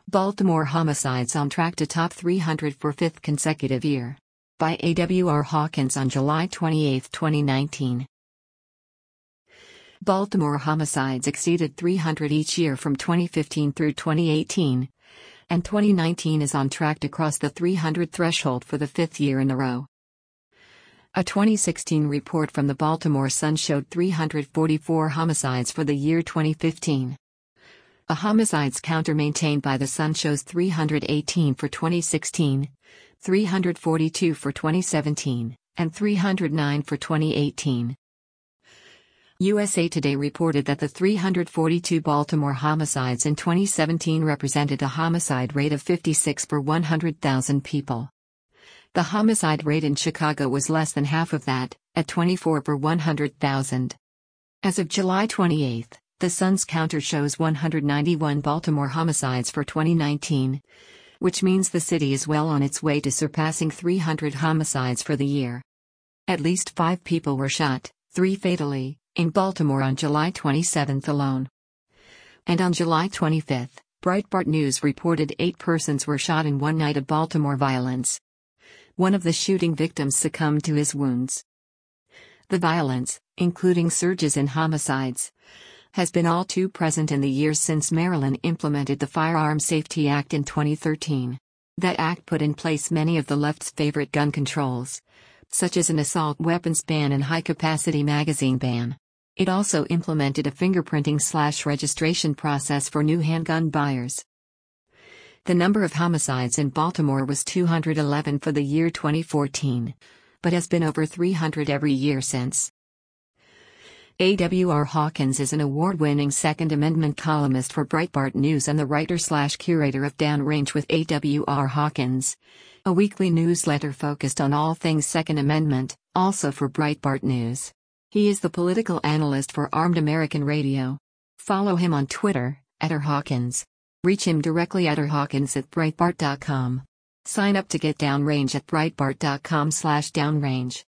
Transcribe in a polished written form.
Baltimore homicides on track to top 300 for fifth consecutive year. By A.W.R. Hawkins on July 28, 2019. Baltimore homicides exceeded 300 each year from 2015 through 2018, and 2019 is on track to cross the 300 threshold for the fifth year in a row. A 2016 report from the Baltimore Sun showed 344 homicides for the year 2015. A homicides counter maintained by the Sun shows 318 for 2016, 342 for 2017, and 309 for 2018. USA Today reported that the 342 Baltimore homicides in 2017 represented a homicide rate of 56 per 100,000 people. The homicide rate in Chicago was less than half of that, at 24 per 100,000. As of July 28, the Sun's counter shows 191 Baltimore homicides for 2019, which means the city is well on its way to surpassing 300 homicides for the year. At least 5 people were shot, 3 fatally, in Baltimore on July 27 alone. And on July 25, Breitbart News reported 8 persons were shot in one night of Baltimore violence. One of the shooting victims succumbed to his wounds. The violence, including surges in homicides, has been all too present in the years since Maryland implemented the Firearm Safety Act in 2013. That act put in place many of the left's favorite gun controls, such as an assault weapons ban and high-capacity magazine ban. It also implemented a fingerprinting/registration process for new handgun buyers. The number of homicides in Baltimore was 211 for the year 2014, but has been over 300 every year since. A.W.R. Hawkins is an award-winning Second Amendment columnist for Breitbart News and the writer/curator of Downrange with A.W.R. Hawkins, a weekly newsletter focused on all things Second Amendment, also for Breitbart News. He is the political analyst for Armed American Radio. Follow him on Twitter, @RHawkins. Reach him directly at rhawkins@breitbart.com. Sign up to get Downrange at breitbart.com/downrange.